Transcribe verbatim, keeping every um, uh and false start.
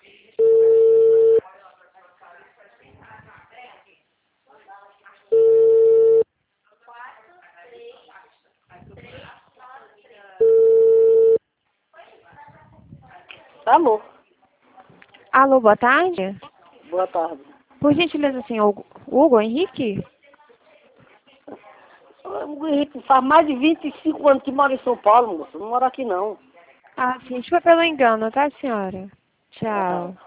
Alô? Alô, boa tarde. Boa tarde. Por gentileza, senhor Hugo, Hugo Henrique? O Henrique faz mais de vinte e cinco anos que mora em São Paulo, moço. Não mora aqui, não. Ah, sim, foi pelo engano, tá, senhora? Boa Tchau. tarde.